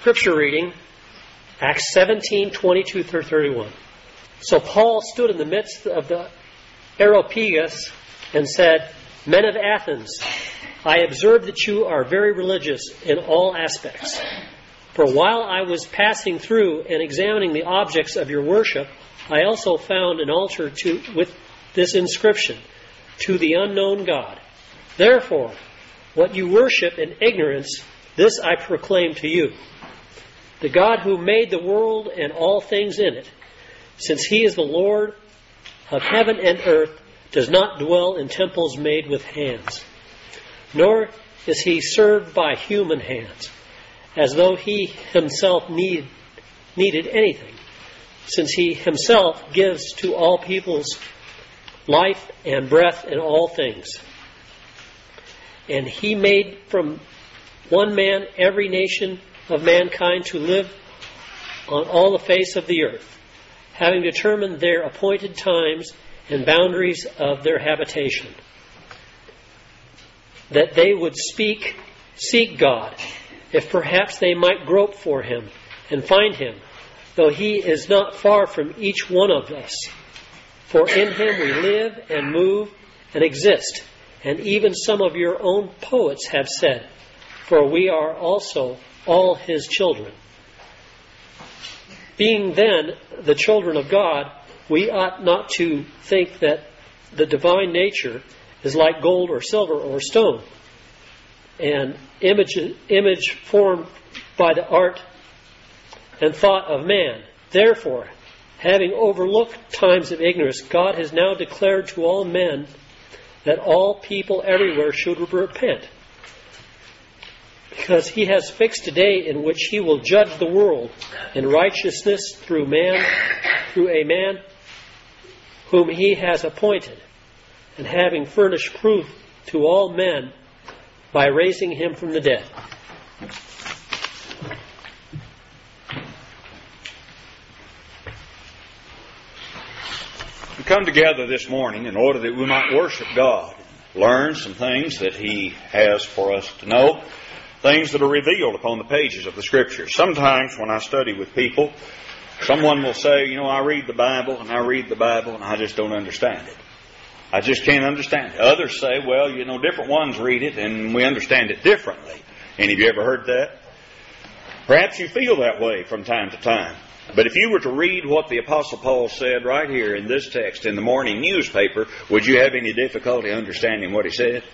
Scripture reading, Acts 17:22-31. So Paul stood in the midst of the Areopagus and said, "Men of Athens, I observe that you are very religious in all aspects. For while I was passing through and examining the objects of your worship, I also found an altar with this inscription, 'To the unknown God.' Therefore, what you worship in ignorance, this I proclaim to you. The God who made the world and all things in it, since He is the Lord of heaven and earth, does not dwell in temples made with hands, nor is He served by human hands, as though He Himself needed anything, since He Himself gives to all peoples life and breath in all things. And He made from one man every nation of mankind to live on all the face of the earth, having determined their appointed times and boundaries of their habitation, that they would seek God, if perhaps they might grope for Him and find Him, though He is not far from each one of us. For in Him we live and move and exist, and even some of your own poets have said, for we are also all His children. Being then the children of God, we ought not to think that the divine nature is like gold or silver or stone, an image formed by the art and thought of man. Therefore, having overlooked times of ignorance, God has now declared to all men that all people everywhere should repent, because He has fixed a day in which He will judge the world in righteousness through a man whom He has appointed, and having furnished proof to all men by raising Him from the dead." We come together this morning in order that we might worship God, learn some things that He has for us to know, things that are revealed upon the pages of the Scriptures. Sometimes when I study with people, someone will say, I read the Bible and I just don't understand it. I just can't understand it. Others say, different ones read it and we understand it differently. Any of you ever heard that? Perhaps you feel that way from time to time. But if you were to read what the Apostle Paul said right here in this text in the morning newspaper, would you have any difficulty understanding what he said?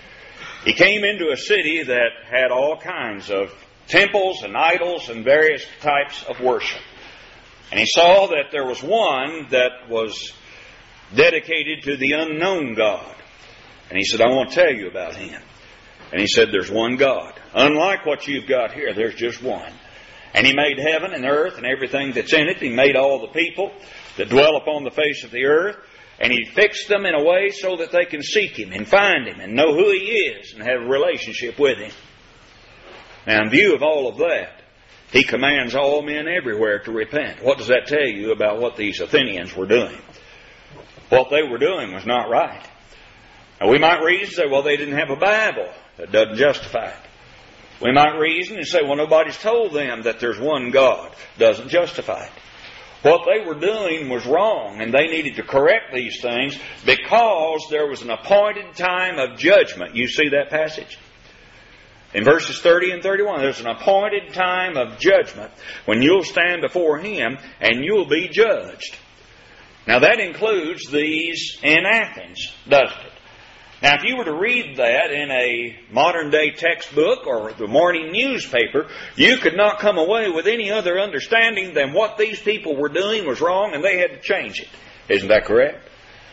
He came into a city that had all kinds of temples and idols and various types of worship. And he saw that there was one that was dedicated to the unknown God. And he said, I want to tell you about Him. And he said, there's one God. Unlike what you've got here, there's just one. And He made heaven and earth and everything that's in it. He made all the people that dwell upon the face of the earth. And He fixed them in a way so that they can seek Him and find Him and know who He is and have a relationship with Him. Now, in view of all of that, He commands all men everywhere to repent. What does that tell you about what these Athenians were doing? What they were doing was not right. Now, we might reason and say, they didn't have a Bible. That doesn't justify it. We might reason and say, nobody's told them that there's one God. Doesn't justify it. What they were doing was wrong, and they needed to correct these things because there was an appointed time of judgment. You see that passage? In verses 30 and 31, there's an appointed time of judgment when you'll stand before Him and you'll be judged. Now that includes these in Athens, doesn't it? Now, if you were to read that in a modern-day textbook or the morning newspaper, you could not come away with any other understanding than what these people were doing was wrong and they had to change it. Isn't that correct?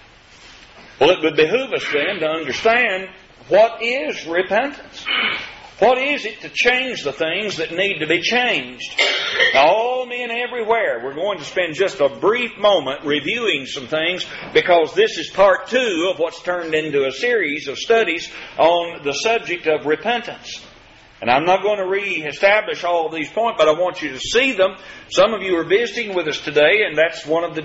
Well, it would behoove us then to understand what is repentance. What is it to change the things that need to be changed? Now, all men everywhere, we're going to spend just a brief moment reviewing some things because this is part 2 of what's turned into a series of studies on the subject of repentance. And I'm not going to re-establish all of these points, but I want you to see them. Some of you are visiting with us today, and that's one of the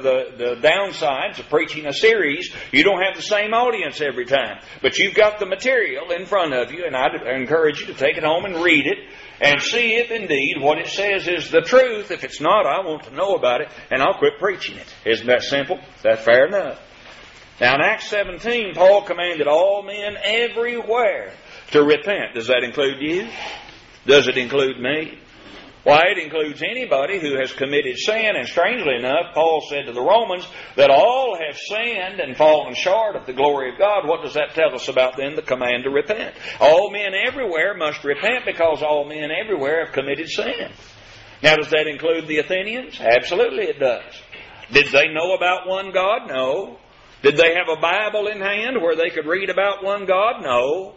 downsides of preaching a series. You don't have the same audience every time. But you've got the material in front of you, and I encourage you to take it home and read it and see if indeed what it says is the truth. If it's not, I want to know about it, and I'll quit preaching it. Isn't that simple? That's fair enough. Now in Acts 17, Paul commanded all men everywhere to repent. Does that include you? Does it include me? Why, it includes anybody who has committed sin. And strangely enough, Paul said to the Romans that all have sinned and fallen short of the glory of God. What does that tell us about then the command to repent? All men everywhere must repent because all men everywhere have committed sin. Now, does that include the Athenians? Absolutely it does. Did they know about one God? No. Did they have a Bible in hand where they could read about one God? No.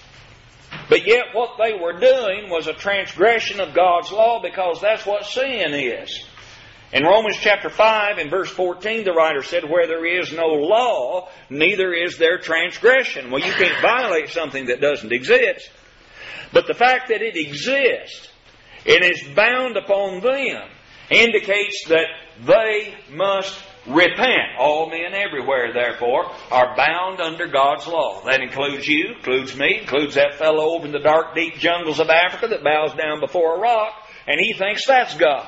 But yet what they were doing was a transgression of God's law, because that's what sin is. In Romans chapter 5 and verse 14, the writer said, where there is no law, neither is there transgression. Well, you can't violate something that doesn't exist. But the fact that it exists and is bound upon them indicates that they must repent. All men everywhere, therefore, are bound under God's law. That includes you, includes me, includes that fellow over in the dark, deep jungles of Africa that bows down before a rock, and he thinks that's God.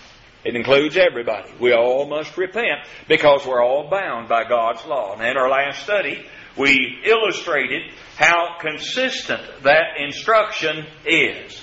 It includes everybody. We all must repent because we're all bound by God's law. And in our last study, we illustrated how consistent that instruction is.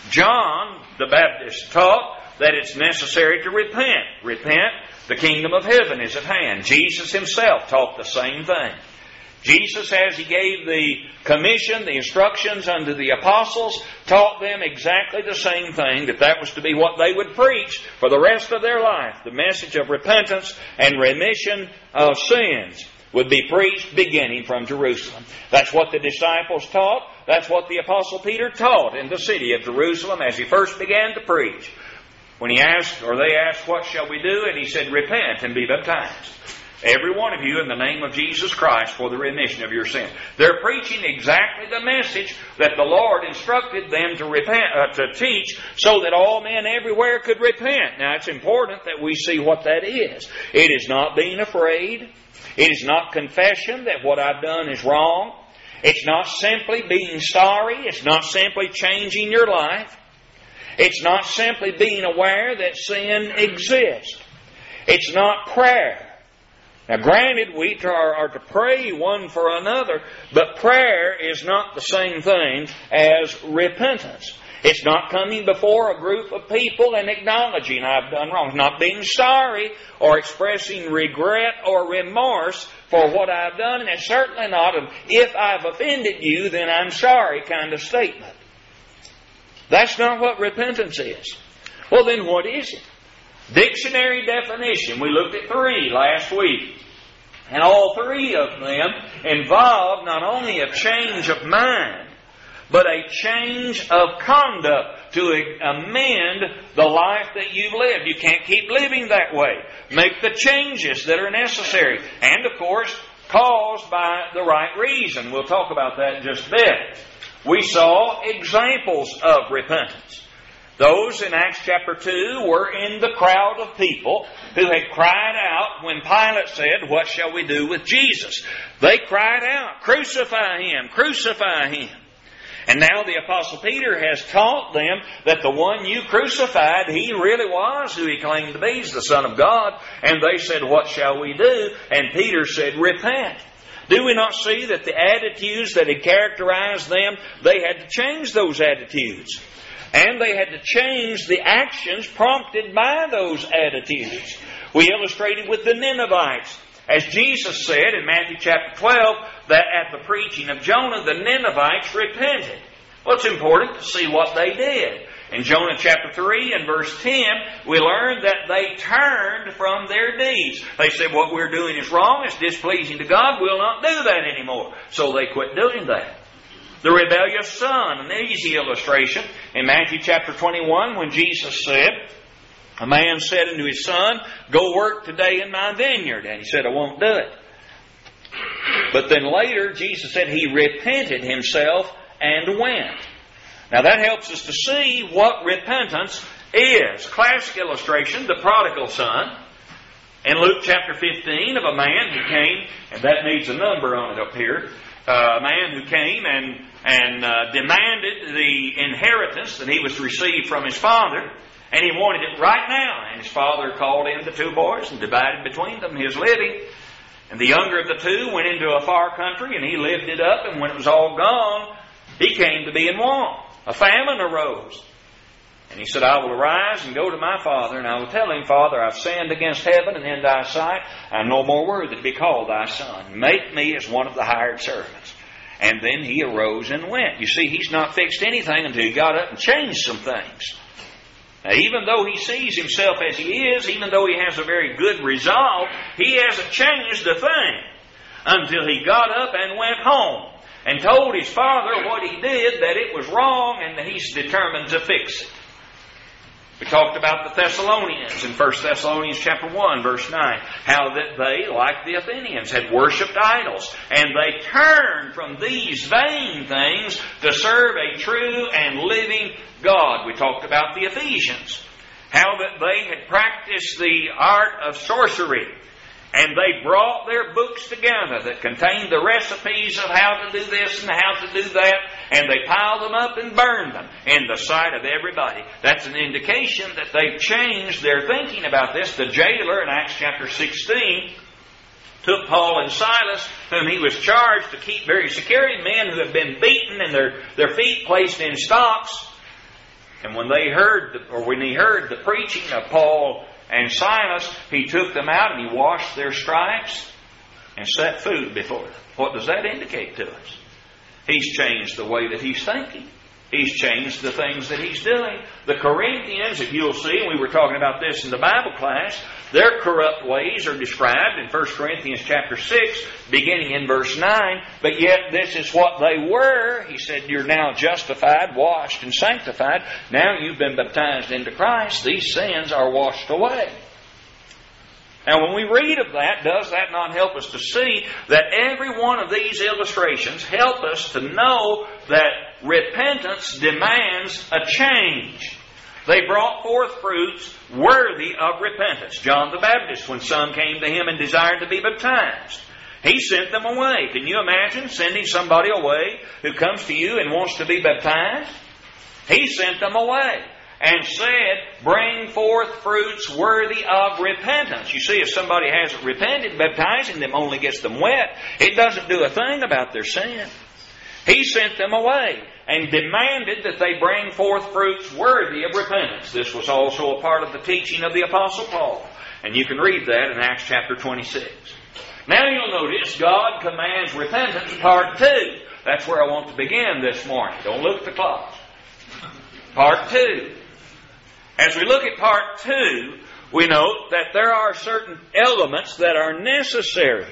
John the Baptist taught that it's necessary to repent. Repent, the kingdom of heaven is at hand. Jesus himself taught the same thing. Jesus, as he gave the commission, the instructions unto the apostles, taught them exactly the same thing, that was to be what they would preach for the rest of their life. The message of repentance and remission of sins would be preached beginning from Jerusalem. That's what the disciples taught. That's what the Apostle Peter taught in the city of Jerusalem as he first began to preach. When they asked, what shall we do? And he said, repent and be baptized, every one of you, in the name of Jesus Christ for the remission of your sins. They're preaching exactly the message that the Lord instructed them to teach, so that all men everywhere could repent. Now, it's important that we see what that is. It is not being afraid. It is not confession that what I've done is wrong. It's not simply being sorry. It's not simply changing your life. It's not simply being aware that sin exists. It's not prayer. Now granted, we are to pray one for another, but prayer is not the same thing as repentance. It's not coming before a group of people and acknowledging I've done wrong. It's not being sorry or expressing regret or remorse for what I've done. And it's certainly not an if I've offended you, then I'm sorry kind of statement. That's not what repentance is. Well, then what is it? Dictionary definition. We looked at 3 last week. And all 3 of them involve not only a change of mind, but a change of conduct to amend the life that you've lived. You can't keep living that way. Make the changes that are necessary. And, of course, caused by the right reason. We'll talk about that in just a bit. We saw examples of repentance. Those in Acts chapter 2 were in the crowd of people who had cried out when Pilate said, what shall we do with Jesus? They cried out, crucify Him, crucify Him. And now the Apostle Peter has taught them that the one you crucified, He really was who He claimed to be. He's the Son of God. And they said, what shall we do? And Peter said, repent. Do we not see that the attitudes that had characterized them, they had to change those attitudes. And they had to change the actions prompted by those attitudes. We illustrated with the Ninevites. As Jesus said in Matthew chapter 12, that at the preaching of Jonah, the Ninevites repented. Well, it's important to see what they did. In Jonah chapter 3 and verse 10, we learned that they turned from their deeds. They said, what we're doing is wrong, it's displeasing to God, we'll not do that anymore. So they quit doing that. The rebellious son, an easy illustration. In Matthew chapter 21, when Jesus said, a man said unto his son, go work today in my vineyard. And he said, I won't do it. But then later, Jesus said he repented himself and went. Now that helps us to see what repentance is. Classic illustration, the prodigal son. In Luke chapter 15, of a man who came, and that needs a number on it up here, a man who came and demanded the inheritance that he was to receive from his father, and he wanted it right now. And his father called in the two boys and divided between them his living. And the younger of the two went into a far country, and he lived it up, and when it was all gone, he came to be in want. A famine arose. And he said, I will arise and go to my father, and I will tell him, Father, I've sinned against heaven and in thy sight. I am no more worthy to be called thy son. Make me as one of the hired servants. And then he arose and went. You see, he's not fixed anything until he got up and changed some things. Now, even though he sees himself as he is, even though he has a very good resolve, he hasn't changed a thing until he got up and went home and told his father what he did, that it was wrong, and that he's determined to fix it. We talked about the Thessalonians in 1 Thessalonians chapter 1, verse 9. How that they, like the Athenians, had worshipped idols. And they turned from these vain things to serve a true and living God. We talked about the Ephesians. How that they had practiced the art of sorcery. And they brought their books together that contained the recipes of how to do this and how to do that. And they piled them up and burned them in the sight of everybody. That's an indication that they've changed their thinking about this. The jailer in Acts chapter 16 took Paul and Silas, whom he was charged to keep very securely, men who had been beaten and their feet placed in stocks. And when he heard the preaching of Paul and Silas, he took them out and he washed their stripes and set food before them. What does that indicate to us? He's changed the way that he's thinking. He's changed the things that he's doing. The Corinthians, if you'll see, and we were talking about this in the Bible class, their corrupt ways are described in 1 Corinthians chapter 6, beginning in verse 9. But yet this is what they were. He said, you're now justified, washed, and sanctified. Now you've been baptized into Christ. These sins are washed away. Now when we read of that, does that not help us to see that every one of these illustrations help us to know that repentance demands a change? They brought forth fruits worthy of repentance. John the Baptist, when some came to him and desired to be baptized, he sent them away. Can you imagine sending somebody away who comes to you and wants to be baptized? He sent them away and said, bring forth fruits worthy of repentance. You see, if somebody hasn't repented, baptizing them only gets them wet. It doesn't do a thing about their sin. He sent them away and demanded that they bring forth fruits worthy of repentance. This was also a part of the teaching of the Apostle Paul. And you can read that in Acts chapter 26. Now you'll notice God commands repentance, part 2. That's where I want to begin this morning. Don't look at the clock. Part 2. As we look at part 2, we note that there are certain elements that are necessary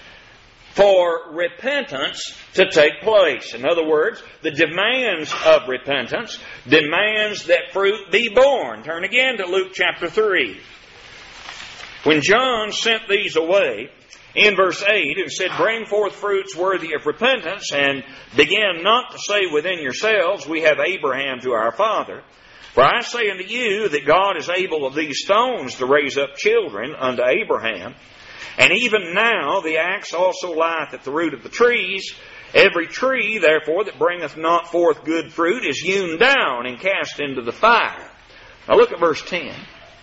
for repentance to take place. In other words, the demands of repentance demands that fruit be borne. Turn again to Luke chapter 3. When John sent these away, in verse 8, and said, bring forth fruits worthy of repentance, and begin not to say within yourselves, we have Abraham to our father. For I say unto you that God is able of these stones to raise up children unto Abraham. And even now the axe also lieth at the root of the trees. Every tree, therefore, that bringeth not forth good fruit is hewn down and cast into the fire. Now look at verse 10.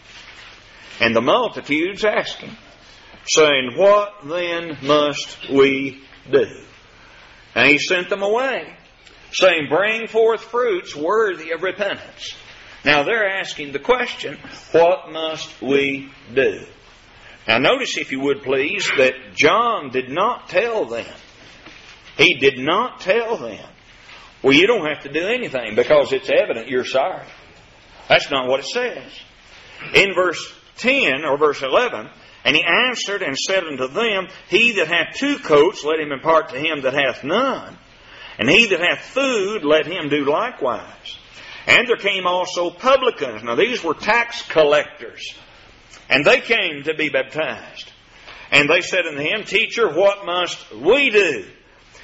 And the multitudes asking, saying, what then must we do? And he sent them away, saying, bring forth fruits worthy of repentance. Now they're asking the question, what must we do? Now notice, if you would please, that John did not tell them. He did not tell them, well, you don't have to do anything because it's evident you're sorry. That's not what it says. In verse 10 or verse 11, and he answered and said unto them, he that hath 2 coats, let him impart to him that hath none. And he that hath food, let him do likewise. And there came also publicans. Now these were tax collectors. And they came to be baptized. And they said unto him, Teacher, what must we do?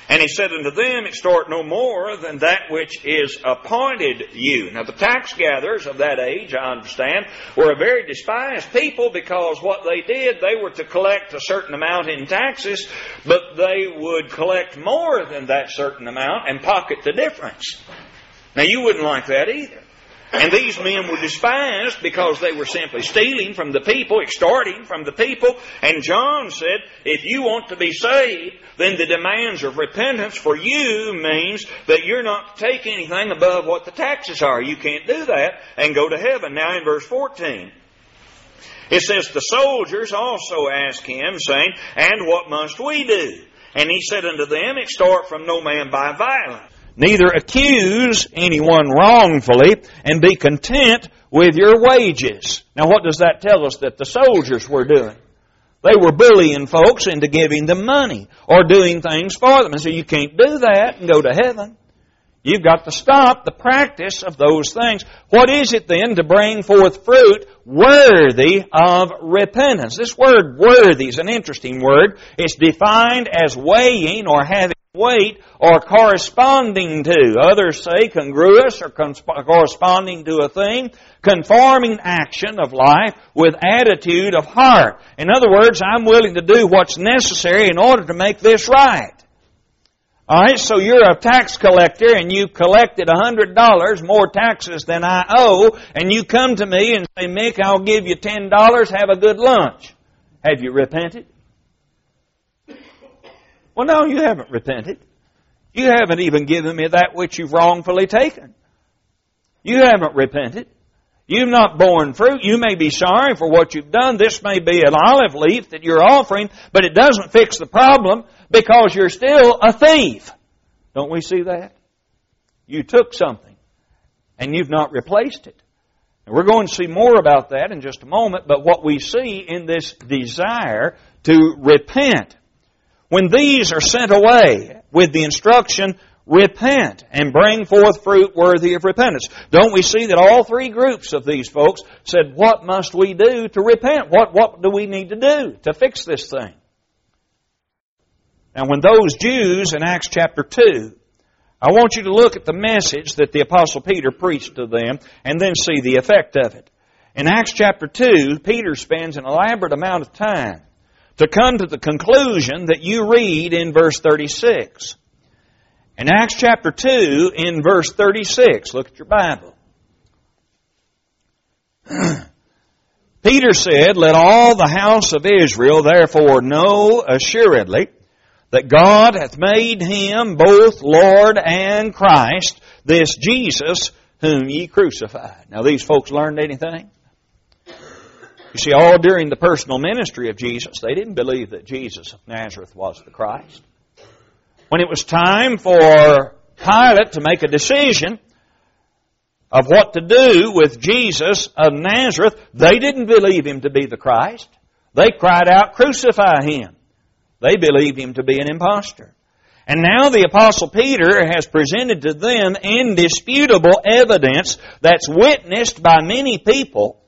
And he said unto them, extort no more than that which is appointed you. Now the tax gatherers of that age, I understand, were a very despised people, because what they did, they were to collect a certain amount in taxes, but they would collect more than that certain amount and pocket the difference. Now you wouldn't like that either. And these men were despised because they were simply stealing from the people, extorting from the people. And John said, if you want to be saved, then the demands of repentance for you means that you're not to take anything above what the taxes are. You can't do that and go to heaven. Now in verse 14, it says, the soldiers also asked him, saying, and what must we do? And he said unto them, extort from no man by violence. Neither accuse anyone wrongfully, and be content with your wages. Now what does that tell us that the soldiers were doing? They were bullying folks into giving them money or doing things for them. And so you can't do that and go to heaven. You've got to stop the practice of those things. What is it then to bring forth fruit worthy of repentance? This word worthy is an interesting word. It's defined as weighing or having weight or corresponding to. Others say congruous or corresponding to a thing. Conforming action of life with attitude of heart. In other words, I'm willing to do what's necessary in order to make this right. Alright, so you're a tax collector and you've collected $100 more taxes than I owe, and you come to me and say, Mick, I'll give you $10, have a good lunch. Have you repented? Well, no, you haven't repented. You haven't even given me that which you've wrongfully taken. You haven't repented. You've not borne fruit. You may be sorry for what you've done. This may be an olive leaf that you're offering, but it doesn't fix the problem because you're still a thief. Don't we see that? You took something and you've not replaced it. And we're going to see more about that in just a moment, but what we see in this desire to repent, when these are sent away with the instruction, repent and bring forth fruit worthy of repentance. Don't we see that all three groups of these folks said, what must we do to repent? What do we need to do to fix this thing? Now when those Jews in Acts chapter 2, I want you to look at the message that the Apostle Peter preached to them and then see the effect of it. In Acts chapter 2, Peter spends an elaborate amount of time to come to the conclusion that you read in verse 36. In Acts chapter 2, in verse 36, look at your Bible. Peter said, let all the house of Israel therefore know assuredly that God hath made him both Lord and Christ, this Jesus whom ye crucified. Now these folks learned anything? You see, all during the personal ministry of Jesus, they didn't believe that Jesus of Nazareth was the Christ. When it was time for Pilate to make a decision of what to do with Jesus of Nazareth, they didn't believe him to be the Christ. They cried out, crucify him. They believed him to be an impostor. And now the Apostle Peter has presented to them indisputable evidence that's witnessed by many people.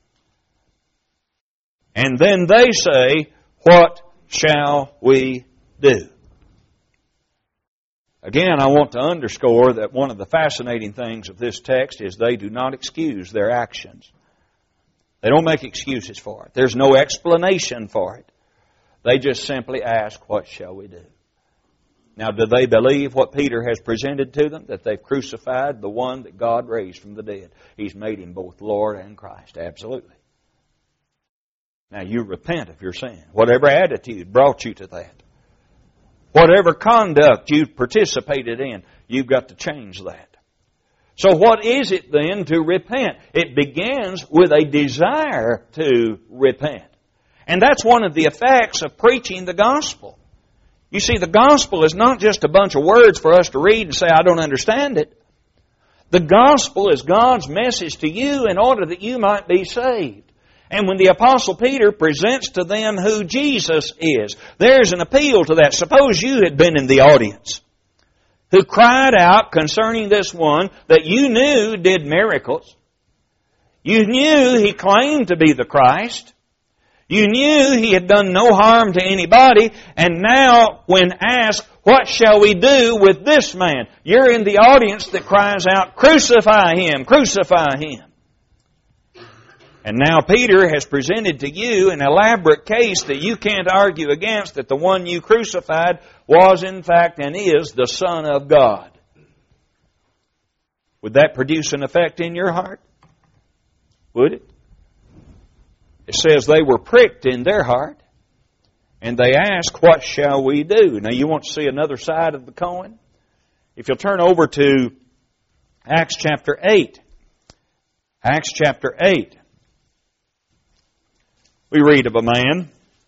And then they say, what shall we do? Again, I want to underscore that one of the fascinating things of this text is they do not excuse their actions. They don't make excuses for it. There's no explanation for it. They just simply ask, what shall we do? Now, do they believe what Peter has presented to them? That they've crucified the one that God raised from the dead. He's made him both Lord and Christ. Absolutely. Now, you repent of your sin. Whatever attitude brought you to that. Whatever conduct you've participated in, you've got to change that. So what is it then to repent? It begins with a desire to repent. And that's one of the effects of preaching the gospel. You see, the gospel is not just a bunch of words for us to read and say, I don't understand it. The gospel is God's message to you in order that you might be saved. And when the Apostle Peter presents to them who Jesus is, there's an appeal to that. Suppose you had been in the audience who cried out concerning this one that you knew did miracles. You knew he claimed to be the Christ. You knew he had done no harm to anybody, and now when asked, what shall we do with this man? You're in the audience that cries out, crucify him, crucify him. And now Peter has presented to you an elaborate case that you can't argue against, that the one you crucified was in fact and is the Son of God. Would that produce an effect in your heart? Would it? It says they were pricked in their heart, and they asked, what shall we do? Now you want to see another side of the coin? If you'll turn over to Acts chapter 8. Acts chapter 8. We read of a man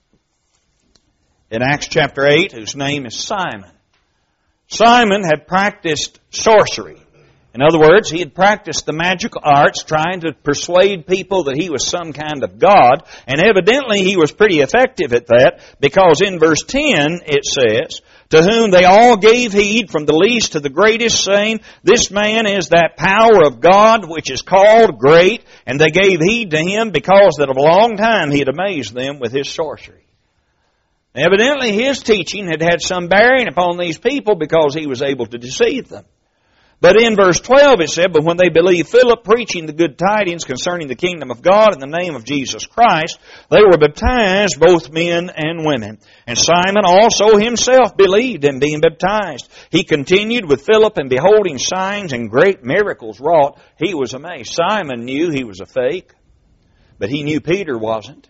in Acts chapter 8 whose name is Simon. Simon had practiced sorcery. In other words, he had practiced the magical arts trying to persuade people that he was some kind of God, and evidently he was pretty effective at that, because in verse 10 it says, to whom they all gave heed from the least to the greatest, saying, this man is that power of God which is called great, and they gave heed to him because that of a long time he had amazed them with his sorcery. Evidently his teaching had had some bearing upon these people because he was able to deceive them. But in verse 12 it said, but when they believed Philip preaching the good tidings concerning the kingdom of God in the name of Jesus Christ, they were baptized, both men and women. And Simon also himself believed, and being baptized, he continued with Philip, and beholding signs and great miracles wrought, he was amazed. Simon knew he was a fake, but he knew Peter wasn't.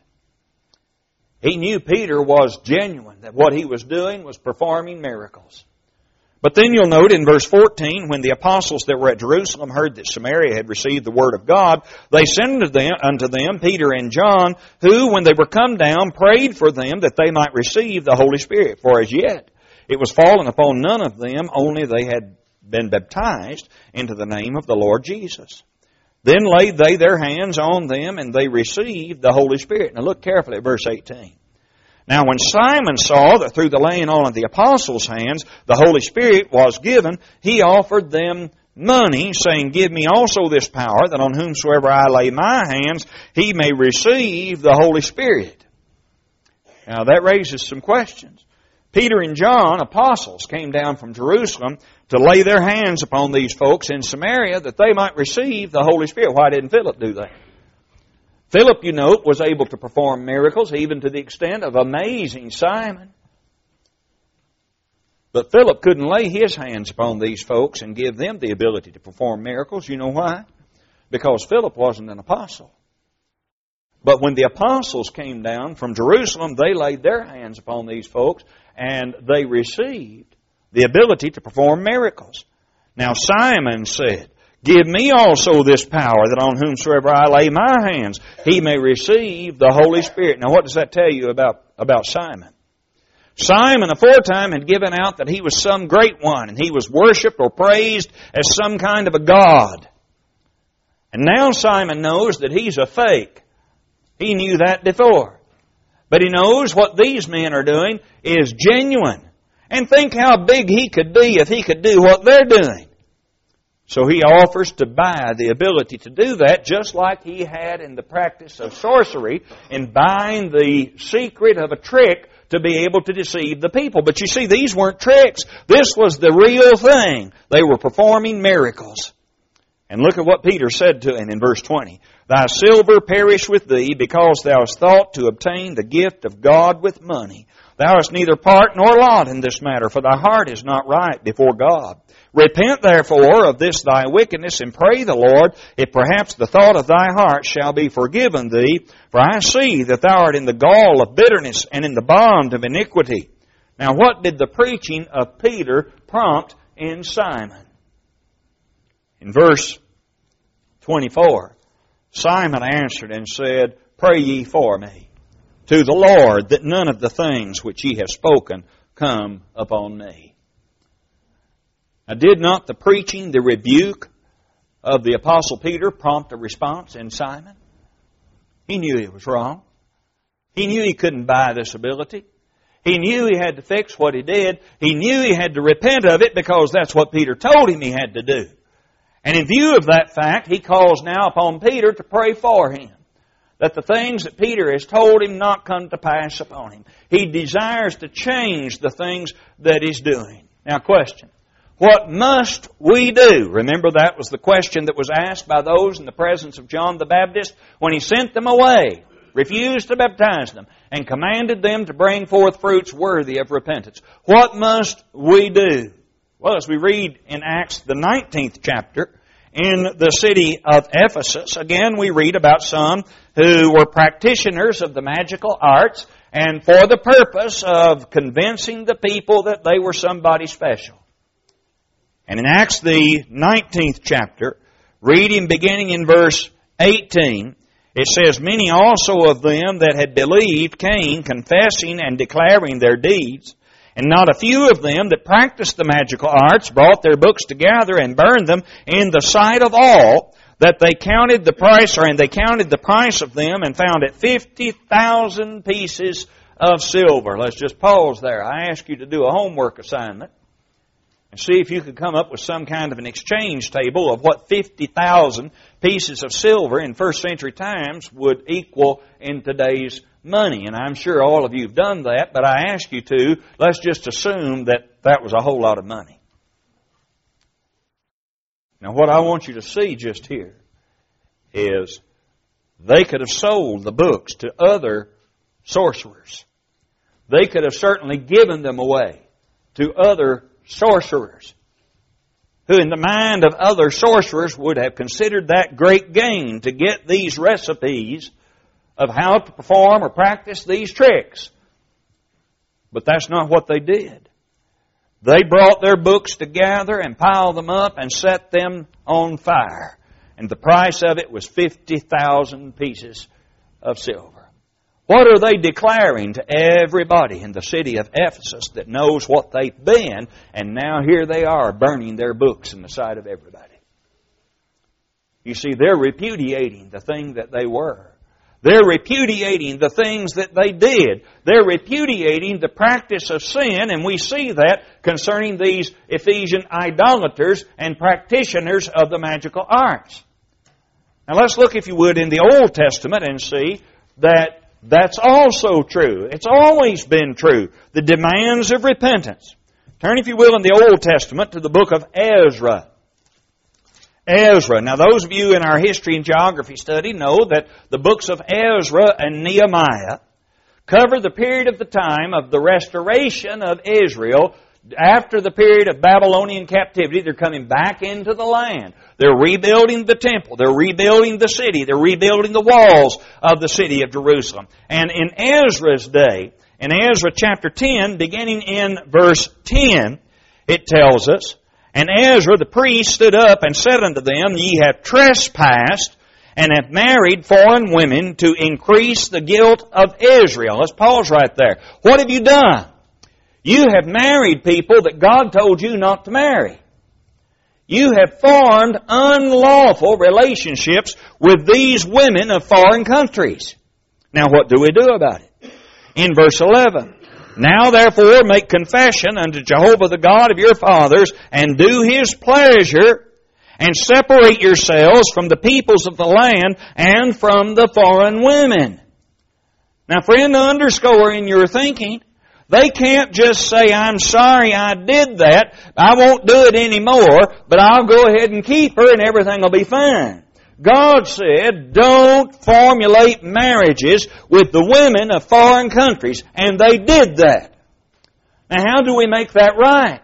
He knew Peter was genuine, that what he was doing was performing miracles. But then you'll note in verse 14, when the apostles that were at Jerusalem heard that Samaria had received the word of God, they sent unto them Peter and John, who, when they were come down, prayed for them that they might receive the Holy Spirit. For as yet it was fallen upon none of them, only they had been baptized into the name of the Lord Jesus. Then laid they their hands on them, and they received the Holy Spirit. Now look carefully at verse 18. Now when Simon saw that through the laying on of the apostles' hands the Holy Spirit was given, he offered them money, saying, give me also this power, that on whomsoever I lay my hands, he may receive the Holy Spirit. Now that raises some questions. Peter and John, apostles, came down from Jerusalem to lay their hands upon these folks in Samaria that they might receive the Holy Spirit. Why didn't Philip do that? Philip, you know, was able to perform miracles, even to the extent of amazing Simon. But Philip couldn't lay his hands upon these folks and give them the ability to perform miracles. You know why? Because Philip wasn't an apostle. But when the apostles came down from Jerusalem, they laid their hands upon these folks, and they received the ability to perform miracles. Now Simon said, give me also this power, that on whomsoever I lay my hands, he may receive the Holy Spirit. Now what does that tell you about Simon? Simon aforetime had given out that he was some great one, and he was worshipped or praised as some kind of a god. And now Simon knows that he's a fake. He knew that before. But he knows what these men are doing is genuine. And think how big he could be if he could do what they're doing. So he offers to buy the ability to do that, just like he had in the practice of sorcery, in buying the secret of a trick to be able to deceive the people. But you see, these weren't tricks. This was the real thing. They were performing miracles. And look at what Peter said to him in verse 20. Thy silver perish with thee, because thou hast thought to obtain the gift of God with money. Thou hast neither part nor lot in this matter, for thy heart is not right before God. Repent therefore of this thy wickedness, and pray the Lord, if perhaps the thought of thy heart shall be forgiven thee. For I see that thou art in the gall of bitterness, and in the bond of iniquity. Now what did the preaching of Peter prompt in Simon? In verse 24, Simon answered and said, pray ye for me to the Lord, that none of the things which ye have spoken come upon me. Now, did not the preaching, the rebuke of the Apostle Peter prompt a response in Simon? He knew he was wrong. He knew he couldn't buy this ability. He knew he had to fix what he did. He knew he had to repent of it, because that's what Peter told him he had to do. And in view of that fact, he calls now upon Peter to pray for him. that the things that Peter has told him not come to pass upon him. He desires to change the things that he's doing. Now, question. What must we do? Remember, that was the question that was asked by those in the presence of John the Baptist when he sent them away, refused to baptize them, and commanded them to bring forth fruits worthy of repentance. What must we do? Well, as we read in Acts, the 19th chapter, in the city of Ephesus, again we read about some who were practitioners of the magical arts and for the purpose of convincing the people that they were somebody special. And in Acts, the 19th chapter, reading beginning in verse 18, it says, Many also of them that had believed came, confessing and declaring their deeds. And not a few of them that practiced the magical arts brought their books together and burned them in the sight of all, that they counted the price of them and found it 50,000 pieces of silver. Let's just pause there. I ask you to do a homework assignment and see if you could come up with some kind of an exchange table of what 50,000 pieces of silver in first century times would equal in today's money. And I'm sure all of you have done that, but I ask you to, let's just assume that that was a whole lot of money. Now what I want you to see just here is they could have sold the books to other sorcerers. They could have certainly given them away to other sorcerers, who in the mind of other sorcerers would have considered that great gain to get these recipes of how to perform or practice these tricks. But that's not what they did. They brought their books together and piled them up and set them on fire. And the price of it was 50,000 pieces of silver. What are they declaring to everybody in the city of Ephesus that knows what they've been, and now here they are burning their books in the sight of everybody? You see, they're repudiating the thing that they were. They're repudiating the things that they did. They're repudiating the practice of sin, and we see that concerning these Ephesian idolaters and practitioners of the magical arts. Now let's look, if you would, in the Old Testament and see that that's also true. It's always been true. The demands of repentance. Turn, if you will, in the Old Testament to the book of Ezra. Ezra. Now, those of you in our history and geography study know that the books of Ezra and Nehemiah cover the period of the time of the restoration of Israel after the period of Babylonian captivity. They're coming back into the land. They're rebuilding the temple. They're rebuilding the city. They're rebuilding the walls of the city of Jerusalem. And in Ezra's day, in Ezra chapter 10, beginning in verse 10, it tells us, And Ezra the priest stood up and said unto them, Ye have trespassed and have married foreign women to increase the guilt of Israel. Let's pause right there. What have you done? You have married people that God told you not to marry. You have formed unlawful relationships with these women of foreign countries. Now what do we do about it? In verse 11, Now therefore make confession unto Jehovah the God of your fathers, and do His pleasure, and separate yourselves from the peoples of the land and from the foreign women. Now friend, underscore in your thinking, they can't just say, I'm sorry I did that, I won't do it anymore, but I'll go ahead and keep her and everything will be fine. God said, don't formulate marriages with the women of foreign countries, and they did that. Now how do we make that right?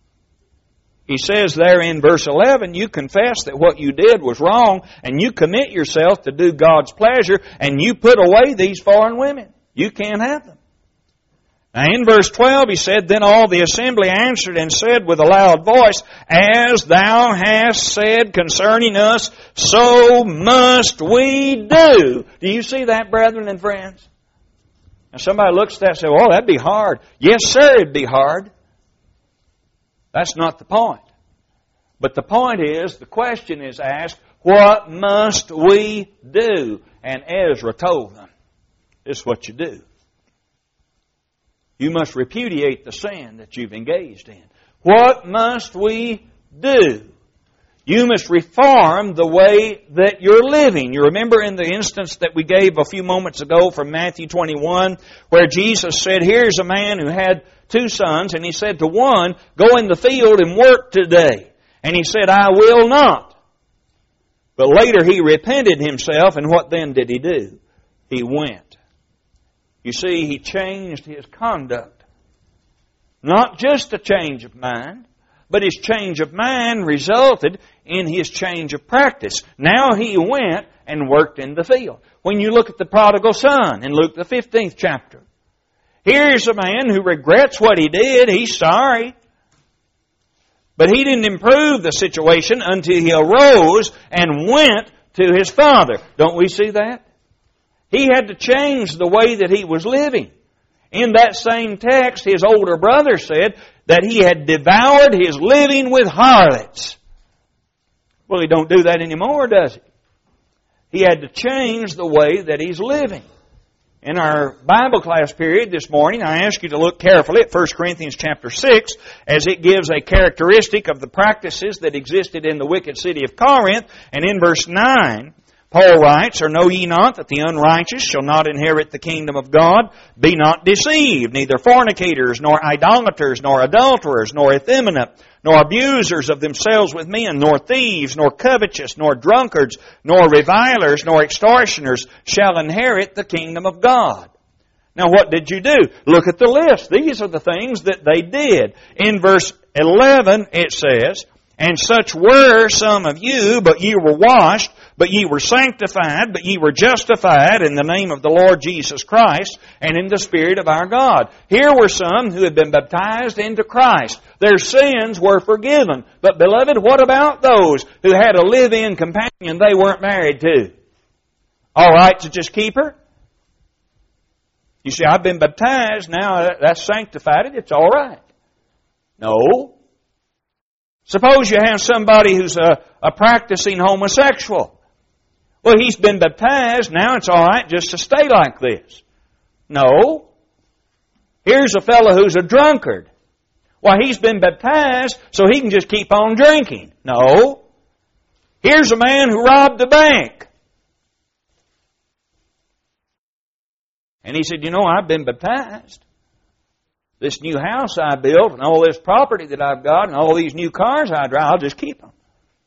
He says there in verse 11, you confess that what you did was wrong, and you commit yourself to do God's pleasure, and you put away these foreign women. You can't have them. Now in verse 12 he said, Then all the assembly answered and said with a loud voice, As thou hast said concerning us, so must we do. Do you see that, brethren and friends? Now somebody looks at that and says, Oh, that'd be hard. Yes, sir, it'd be hard. That's not the point. But the point is, the question is asked, what must we do? And Ezra told them, this is what you do. You must repudiate the sin that you've engaged in. What must we do? You must reform the way that you're living. You remember in the instance that we gave a few moments ago from Matthew 21, where Jesus said, here's a man who had 2 sons, and he said to one, go in the field and work today. And he said, I will not. But later he repented himself, and what then did he do? He went. You see, he changed his conduct. Not just a change of mind, but his change of mind resulted in his change of practice. Now he went and worked in the field. When you look at the prodigal son in Luke the 15th chapter, here's a man who regrets what he did. He's sorry. But he didn't improve the situation until he arose and went to his father. Don't we see that? He had to change the way that he was living. In that same text, his older brother said that he had devoured his living with harlots. Well, he don't do that anymore, does he? He had to change the way that he's living. In our Bible class period this morning, I asked you to look carefully at 1 Corinthians chapter 6 as it gives a characteristic of the practices that existed in the wicked city of Corinth. And in verse 9, Paul writes, or know ye not that the unrighteous shall not inherit the kingdom of God? Be not deceived, neither fornicators, nor idolaters, nor adulterers, nor effeminate, nor abusers of themselves with men, nor thieves, nor covetous, nor drunkards, nor revilers, nor extortioners shall inherit the kingdom of God. Now what did you do? Look at the list. These are the things that they did. In verse 11 it says, and such were some of you, but ye were washed, but ye were sanctified, but ye were justified in the name of the Lord Jesus Christ and in the Spirit of our God. Here were some who had been baptized into Christ. Their sins were forgiven. But beloved, what about those who had a live-in companion they weren't married to? All right to just keep her? You see, I've been baptized, now that's sanctified, it's all right. No. Suppose you have somebody who's a practicing homosexual. Well, he's been baptized, now it's all right just to stay like this. No. Here's a fellow who's a drunkard. Well, he's been baptized, so he can just keep on drinking. No. Here's a man who robbed a bank. And he said, you know, I've been baptized. This new house I built and all this property that I've got and all these new cars I drive, I'll just keep them.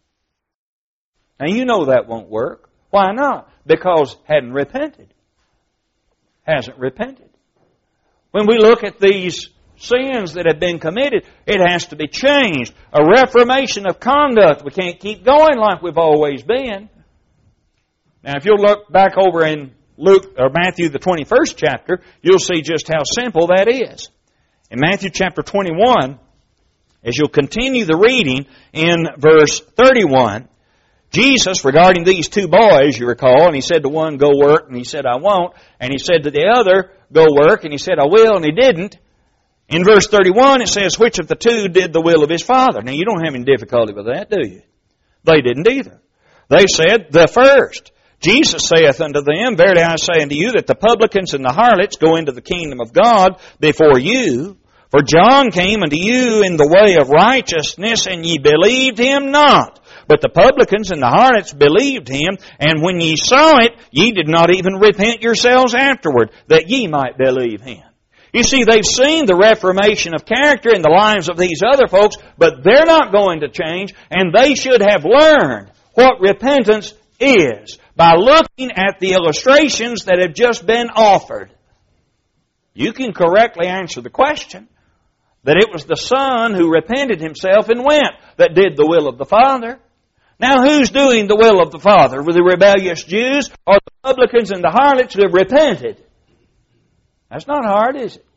Now, you know that won't work. Why not? Because hadn't repented. Hasn't repented. When we look at these sins that have been committed, it has to be changed. A reformation of conduct. We can't keep going like we've always been. Now, if you'll look back over in Luke or Matthew the 21st chapter, you'll see just how simple that is. In Matthew chapter 21, as you'll continue the reading in verse 31, Jesus, regarding these 2 boys, you recall, and he said to one, go work, and he said, I won't. And he said to the other, go work, and he said, I will, and he didn't. In verse 31, it says, which of the 2 did the will of his father? Now, you don't have any difficulty with that, do you? They didn't either. They said, the first. Jesus saith unto them, verily I say unto you, that the publicans and the harlots go into the kingdom of God before you. For John came unto you in the way of righteousness, and ye believed him not. But the publicans and the harlots believed him, and when ye saw it, ye did not even repent yourselves afterward, that ye might believe him. You see, they've seen the reformation of character in the lives of these other folks, but they're not going to change, and they should have learned what repentance is by looking at the illustrations that have just been offered. You can correctly answer the question that it was the son who repented himself and went that did the will of the Father. Now, who's doing the will of the Father? Were the rebellious Jews or the publicans and the harlots who have repented? That's not hard, is it?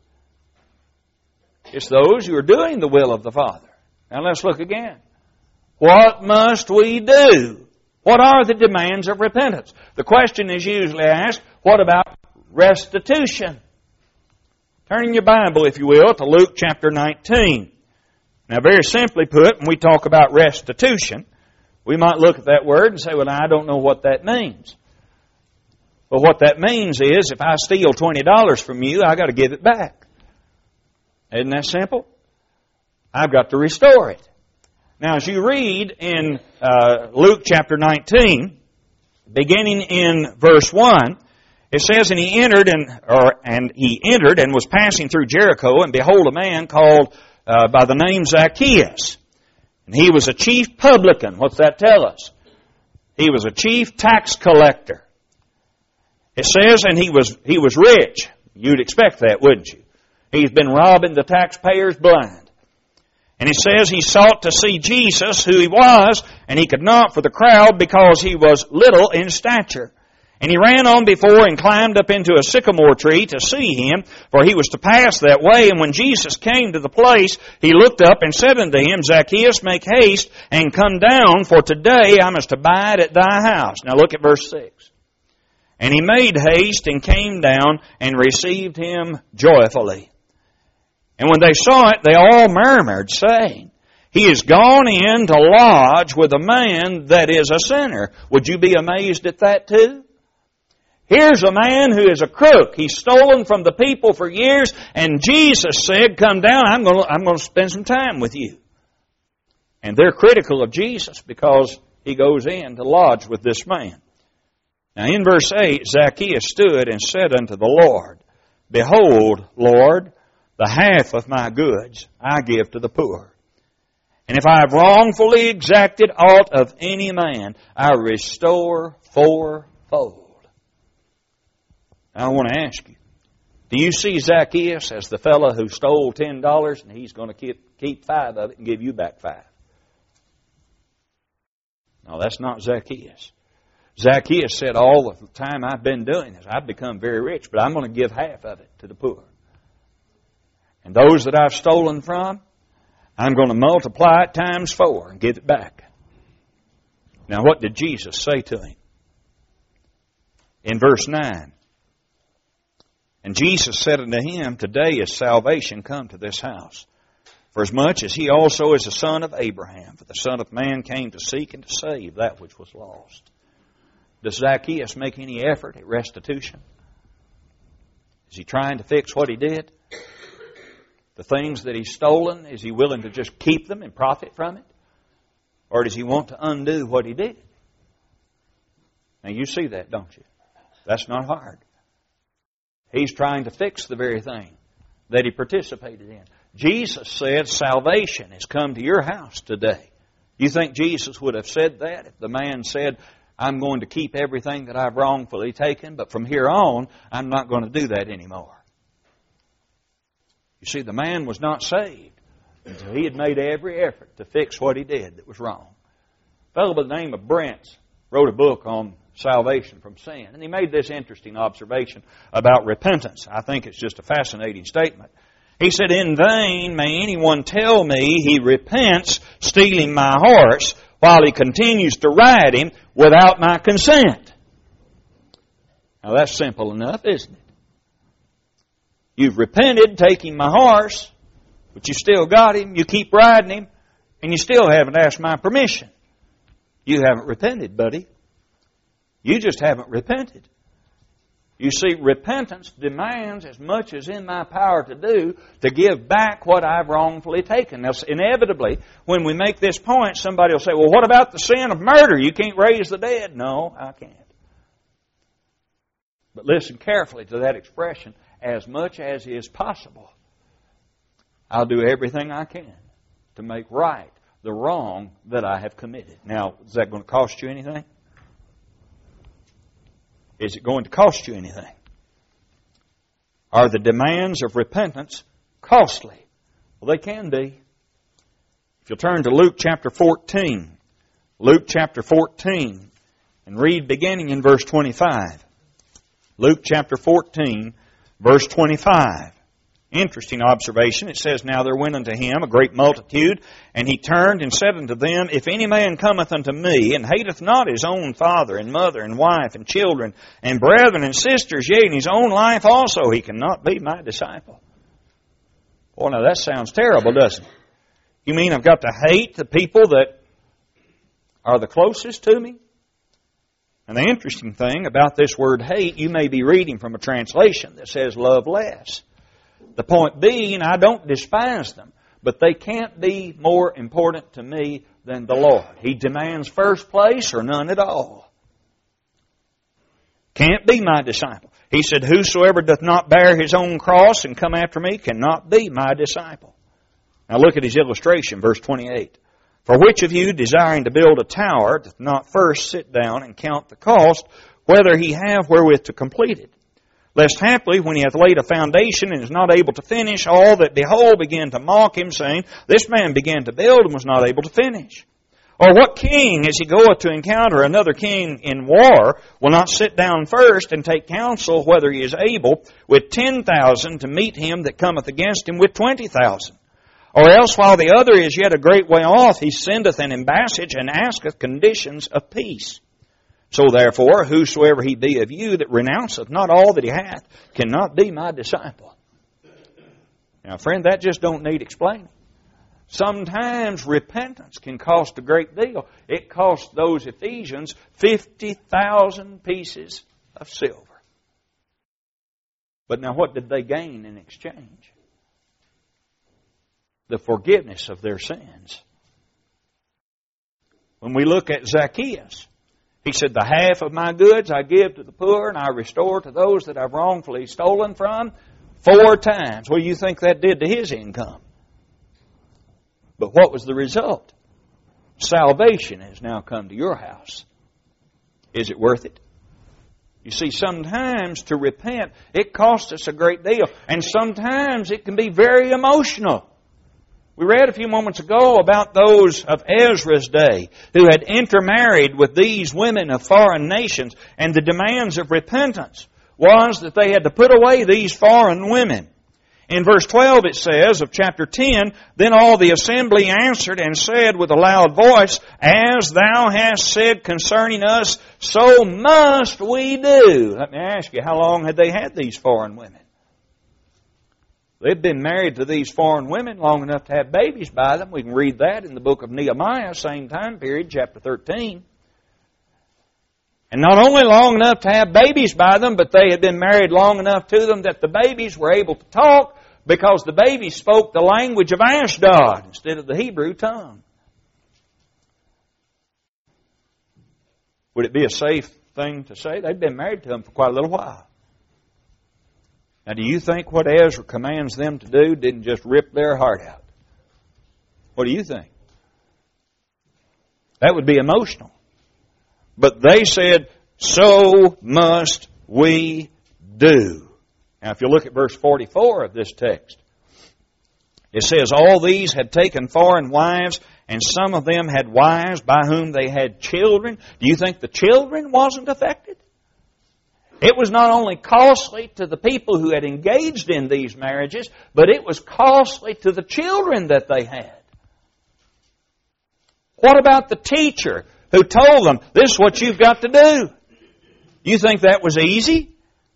It's those who are doing the will of the Father. Now, let's look again. What must we do? What are the demands of repentance? The question is usually asked, what about restitution? Turn in your Bible, if you will, to Luke chapter 19. Now, very simply put, when we talk about restitution, we might look at that word and say, well, I don't know what that means. But what that means is, if I steal $20 from you, I've got to give it back. Isn't that simple? I've got to restore it. Now, as you read in Luke chapter 19, beginning in verse 1, it says, And he entered and was passing through Jericho, and behold, a man called by the name Zacchaeus. And he was a chief publican. What's that tell us? He was a chief tax collector. It says, and he was rich. You'd expect that, wouldn't you? He's been robbing the taxpayers blind. And it says he sought to see Jesus, who he was, and he could not for the crowd because he was little in stature. And he ran on before and climbed up into a sycamore tree to see him, for he was to pass that way. And when Jesus came to the place, he looked up and said unto him, Zacchaeus, make haste and come down, for today I must abide at thy house. Now look at verse 6. And he made haste and came down and received him joyfully. And when they saw it, they all murmured, saying, He is gone in to lodge with a man that is a sinner. Would you be amazed at that too? Here's a man who is a crook. He's stolen from the people for years, and Jesus said, Come down, I'm going to spend some time with you. And they're critical of Jesus because he goes in to lodge with this man. Now in verse 8, Zacchaeus stood and said unto the Lord, Behold, Lord, the half of my goods I give to the poor. And if I have wrongfully exacted aught of any man, I restore fourfold. Now I want to ask you, do you see Zacchaeus as the fellow who stole $10 and he's going to keep 5 of it and give you back 5? No, that's not Zacchaeus. Zacchaeus said, all the time I've been doing this, I've become very rich, but I'm going to give half of it to the poor. And those that I've stolen from, I'm going to multiply it times 4 and give it back. Now what did Jesus say to him? In verse 9, And Jesus said unto him, Today is salvation come to this house. For as much as he also is a son of Abraham, for the Son of Man came to seek and to save that which was lost. Does Zacchaeus make any effort at restitution? Is he trying to fix what he did? The things that he's stolen, is he willing to just keep them and profit from it? Or does he want to undo what he did? Now you see that, don't you? That's not hard. He's trying to fix the very thing that he participated in. Jesus said salvation has come to your house today. You think Jesus would have said that if the man said, I'm going to keep everything that I've wrongfully taken, but from here on, I'm not going to do that anymore? You see, the man was not saved until he had made every effort to fix what he did that was wrong. A fellow by the name of Brent wrote a book on salvation from sin, and he made this interesting observation about repentance. I think it's just a fascinating statement. He said, In vain may anyone tell me he repents stealing my horse while he continues to ride him without my consent. Now that's simple enough, isn't it? You've repented taking my horse, but you still got him, you keep riding him, and you still haven't asked my permission. You haven't repented, buddy. You just haven't repented. You see, repentance demands as much as in my power to do to give back what I've wrongfully taken. Now, inevitably, when we make this point, somebody will say, well, what about the sin of murder? You can't raise the dead. No, I can't. But listen carefully to that expression, as much as is possible. I'll do everything I can to make right the wrong that I have committed. Now, is that going to cost you anything? Is it going to cost you anything? Are the demands of repentance costly? Well, they can be. If you'll turn to Luke chapter 14, Luke chapter 14, and read beginning in verse 25. Luke chapter 14, verse 25. Interesting observation. It says, Now there went unto him a great multitude, and he turned and said unto them, If any man cometh unto me, and hateth not his own father, and mother, and wife, and children, and brethren, and sisters, yea, and his own life also, he cannot be my disciple. Well, now that sounds terrible, doesn't it? You mean I've got to hate the people that are the closest to me? And the interesting thing about this word hate, you may be reading from a translation that says love less. The point being, I don't despise them, but they can't be more important to me than the Lord. He demands first place or none at all. Can't be my disciple. He said, whosoever doth not bear his own cross and come after me cannot be my disciple. Now look at his illustration, verse 28. For which of you, desiring to build a tower, doth not first sit down and count the cost, whether he have wherewith to complete it? Lest haply, when he hath laid a foundation and is not able to finish, all that behold begin to mock him, saying, This man began to build and was not able to finish. Or what king, as he goeth to encounter another king in war, will not sit down first and take counsel whether he is able with 10,000 to meet him that cometh against him with 20,000? Or else, while the other is yet a great way off, he sendeth an embassage and asketh conditions of peace. So therefore, whosoever he be of you that renounceth not all that he hath, cannot be my disciple. Now, friend, that just don't need explaining. Sometimes repentance can cost a great deal. It cost those Ephesians 50,000 pieces of silver. But now what did they gain in exchange? The forgiveness of their sins. When we look at Zacchaeus, he said, the half of my goods I give to the poor, and I restore to those that I've wrongfully stolen from 4 times. What do you think that did to his income? But what was the result? Salvation has now come to your house. Is it worth it? You see, sometimes to repent, it costs us a great deal. And sometimes it can be very emotional. We read a few moments ago about those of Ezra's day who had intermarried with these women of foreign nations, and the demands of repentance was that they had to put away these foreign women. In verse 12 it says of chapter 10, Then all the assembly answered and said with a loud voice, As thou hast said concerning us, so must we do. Let me ask you, how long had they had these foreign women? They'd been married to these foreign women long enough to have babies by them. We can read that in the book of Nehemiah, same time period, chapter 13. And not only long enough to have babies by them, but they had been married long enough to them that the babies were able to talk because the babies spoke the language of Ashdod instead of the Hebrew tongue. Would it be a safe thing to say? They'd been married to them for quite a little while. Now, do you think what Ezra commands them to do didn't just rip their heart out? What do you think? That would be emotional. But they said, so must we do. Now, if you look at verse 44 of this text, it says, All these had taken foreign wives, and some of them had wives by whom they had children. Do you think the children wasn't affected? It was not only costly to the people who had engaged in these marriages, but it was costly to the children that they had. What about the teacher who told them, this is what you've got to do? You think that was easy?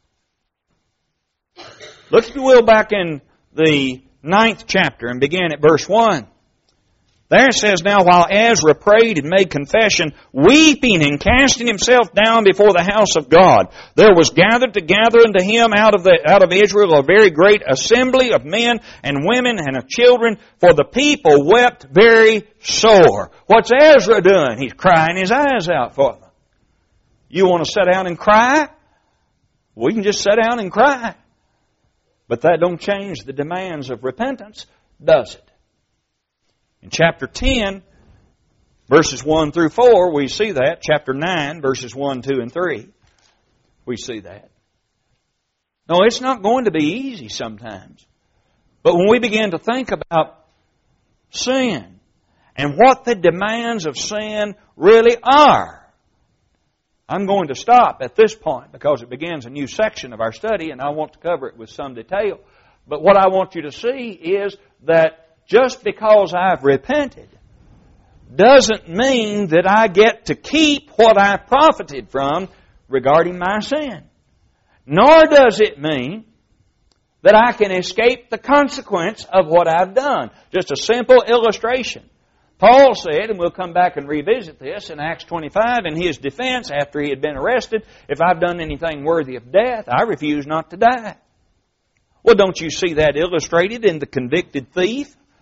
Look, if you will, back in the 9th chapter and begin at verse 1. There it says, Now while Ezra prayed and made confession, weeping and casting himself down before the house of God, there was gathered together unto him out of Israel a very great assembly of men and women and of children, for the people wept very sore. What's Ezra doing? He's crying his eyes out for them. You want to sit down and cry? We can just sit down and cry. But that don't change the demands of repentance, does it? In chapter 10, verses 1 through 4, we see that. Chapter 9, verses 1, 2, and 3, we see that. No, it's not going to be easy sometimes. But when we begin to think about sin and what the demands of sin really are, I'm going to stop at this point because it begins a new section of our study and I want to cover it with some detail. But what I want you to see is that just because I've repented doesn't mean that I get to keep what I profited from regarding my sin. Nor does it mean that I can escape the consequence of what I've done. Just a simple illustration. Paul said, and we'll come back and revisit this in Acts 25, in his defense after he had been arrested, if I've done anything worthy of death, I refuse not to die. Well, don't you see that illustrated in the convicted thief?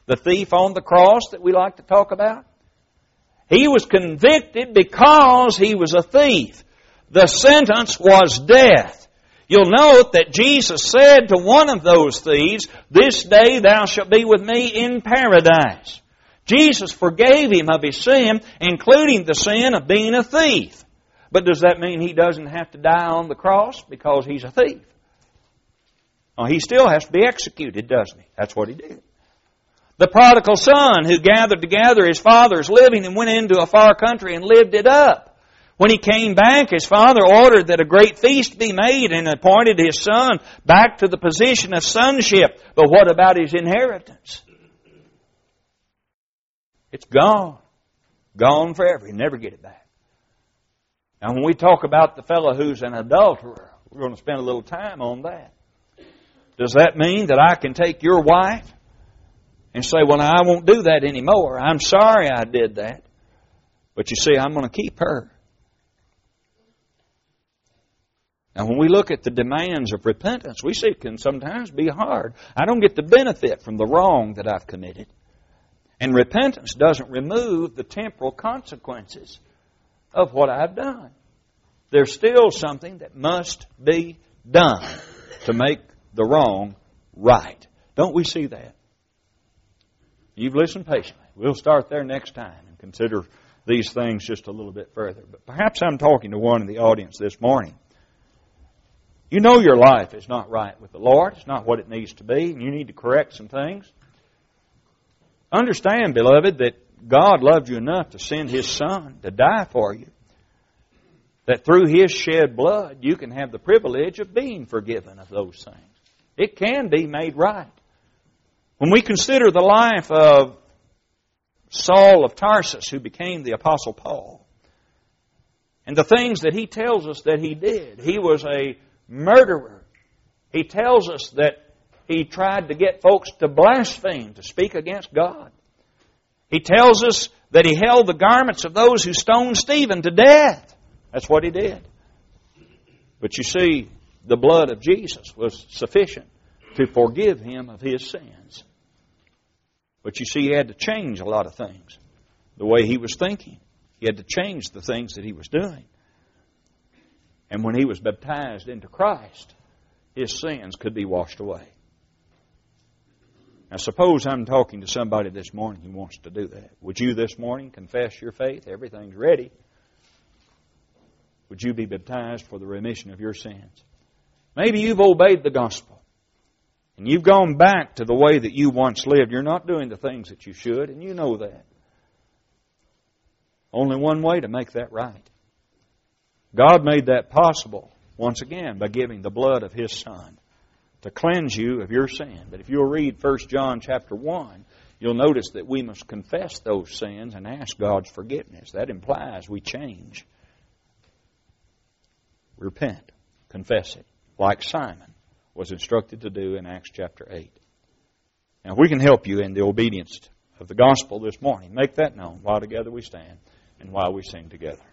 The thief on the cross that we like to talk about? He was convicted because he was a thief. The sentence was death. You'll note that Jesus said to one of those thieves, "This day thou shalt be with me in paradise." Jesus forgave him of his sin, including the sin of being a thief. But does that mean he doesn't have to die on the cross because he's a thief? No, he still has to be executed, doesn't he? That's what he did. The prodigal son who gathered together his father's living and went into a far country and lived it up. When he came back, his father ordered that a great feast be made and appointed his son back to the position of sonship. But what about his inheritance? It's gone. Gone forever. He'll never get it back. Now, when we talk about the fellow who's an adulterer, we're going to spend a little time on that. Does that mean that I can take your wife and say, "Well, I won't do that anymore. I'm sorry I did that. But you see, I'm going to keep her"? Now, when we look at the demands of repentance, we see it can sometimes be hard. I don't get the benefit from the wrong that I've committed. And repentance doesn't remove the temporal consequences of what I've done. There's still something that must be done to make the wrong right. Don't we see that? You've listened patiently. We'll start there next time and consider these things just a little bit further. But perhaps I'm talking to one in the audience this morning. You know your life is not right with the Lord. It's not what it needs to be, and you need to correct some things. Understand, beloved, that God loved you enough to send His Son to die for you. That through His shed blood, you can have the privilege of being forgiven of those things. It can be made right. When we consider the life of Saul of Tarsus, who became the Apostle Paul, and the things that he tells us that he did, he was a murderer. He tells us that he tried to get folks to blaspheme, to speak against God. He tells us that he held the garments of those who stoned Stephen to death. That's what he did. But you see, the blood of Jesus was sufficient to forgive him of his sins. But you see, he had to change a lot of things. The way he was thinking. He had to change the things that he was doing. And when he was baptized into Christ, his sins could be washed away. Now suppose I'm talking to somebody this morning who wants to do that. Would you this morning confess your faith? Everything's ready. Would you be baptized for the remission of your sins? Maybe you've obeyed the gospel. And you've gone back to the way that you once lived. You're not doing the things that you should, and you know that. Only one way to make that right. God made that possible, once again, by giving the blood of His Son to cleanse you of your sin. But if you'll read 1 John chapter 1, you'll notice that we must confess those sins and ask God's forgiveness. That implies we change. Repent. Confess it. Like Simon was instructed to do in Acts chapter 8. Now, we can help you in the obedience of the gospel this morning. Make that known while together we stand and while we sing together.